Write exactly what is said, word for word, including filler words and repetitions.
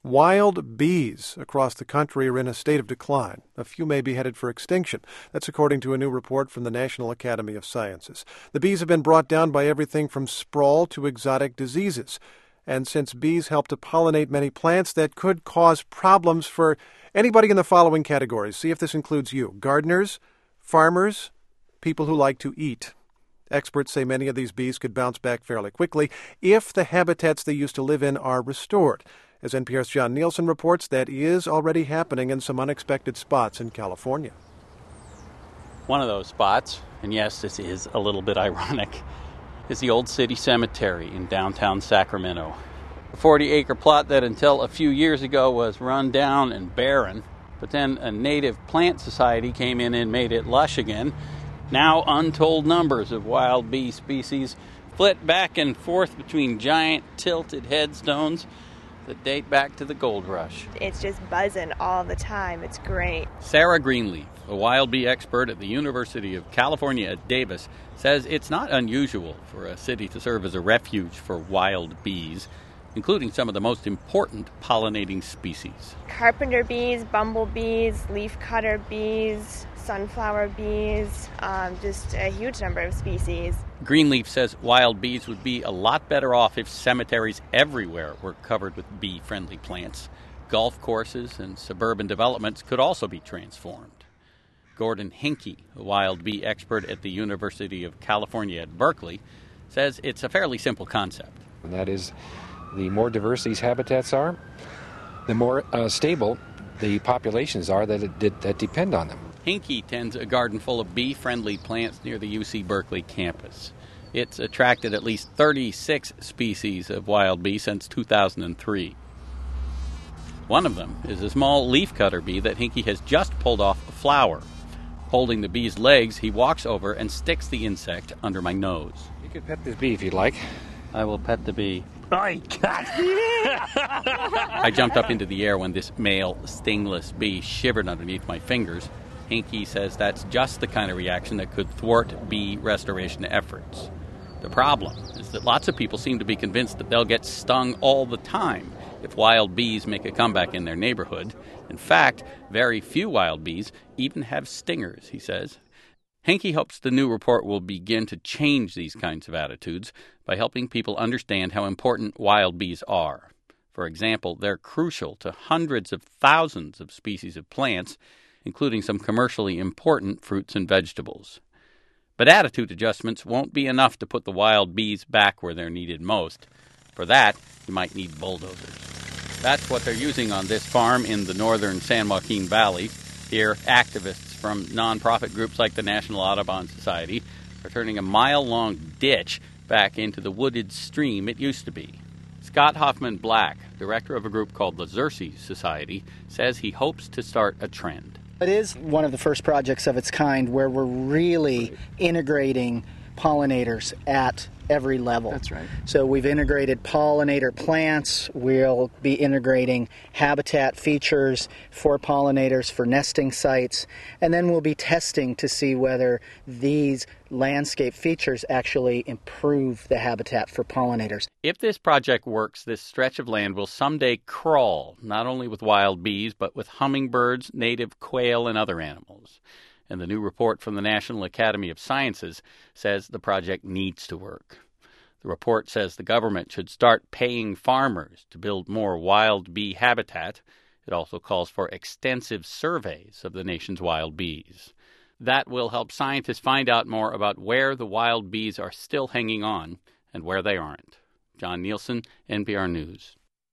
Wild bees across the country are in a state of decline. A few may be headed for extinction. That's according to a new report from the National Academy of Sciences. The bees have been brought down by everything from sprawl to exotic diseases. And since bees help to pollinate many plants, that could cause problems for anybody in the following categories. See if this includes you: gardeners, farmers, people who like to eat. Experts say many of these bees could bounce back fairly quickly if the habitats they used to live in are restored. As N P R's John Nielsen reports, that is already happening in some unexpected spots in California. One of those spots, and yes, this is a little bit ironic, is the Old City Cemetery in downtown Sacramento. A forty-acre plot that until a few years ago was run down and barren, but then a native plant society came in and made it lush again. Now untold numbers of wild bee species flit back and forth between giant tilted headstones that date back to the gold rush. It's just buzzing all the time. It's great. Sarah Greenleaf, a wild bee expert at the University of California at Davis, says it's not unusual for a city to serve as a refuge for wild bees, including some of the most important pollinating species. Carpenter bees, bumblebees, leafcutter bees, sunflower bees, um, just a huge number of species. Greenleaf says wild bees would be a lot better off if cemeteries everywhere were covered with bee-friendly plants. Golf courses and suburban developments could also be transformed. Gordon Hinkey, a wild bee expert at the University of California at Berkeley, says it's a fairly simple concept. And that is, the more diverse these habitats are, the more uh, stable the populations are that, it, that depend on them. Hinkey tends a garden full of bee-friendly plants near the U C Berkeley campus. It's attracted at least thirty-six species of wild bee since two thousand three. One of them is a small leafcutter bee that Hinkey has just pulled off a flower. Holding the bee's legs, he walks over and sticks the insect under my nose. You could pet this bee if you'd like. I will pet the bee. I jumped up into the air when this male stingless bee shivered underneath my fingers. Hinkey says that's just the kind of reaction that could thwart bee restoration efforts. The problem is that lots of people seem to be convinced that they'll get stung all the time if wild bees make a comeback in their neighborhood. In fact, very few wild bees even have stingers, he says. Hinkey hopes the new report will begin to change these kinds of attitudes by helping people understand how important wild bees are. For example, they're crucial to hundreds of thousands of species of plants, including some commercially important fruits and vegetables. But attitude adjustments won't be enough to put the wild bees back where they're needed most. For that, you might need bulldozers. That's what they're using on this farm in the northern San Joaquin Valley. Here, activists from nonprofit groups like the National Audubon Society are turning a mile-long ditch back into the wooded stream it used to be. Scott Hoffman Black, director of a group called the Xerces Society, says he hopes to start a trend. It is one of the first projects of its kind where we're really integrating pollinators at every level. That's right. So we've integrated pollinator plants. We'll be integrating habitat features for pollinators for nesting sites. And then we'll be testing to see whether these landscape features actually improve the habitat for pollinators. If this project works, this stretch of land will someday crawl, not only with wild bees, but with hummingbirds, native quail, and other animals. And the new report from the National Academy of Sciences says the project needs to work. The report says the government should start paying farmers to build more wild bee habitat. It also calls for extensive surveys of the nation's wild bees. That will help scientists find out more about where the wild bees are still hanging on and where they aren't. John Nielsen, N P R News.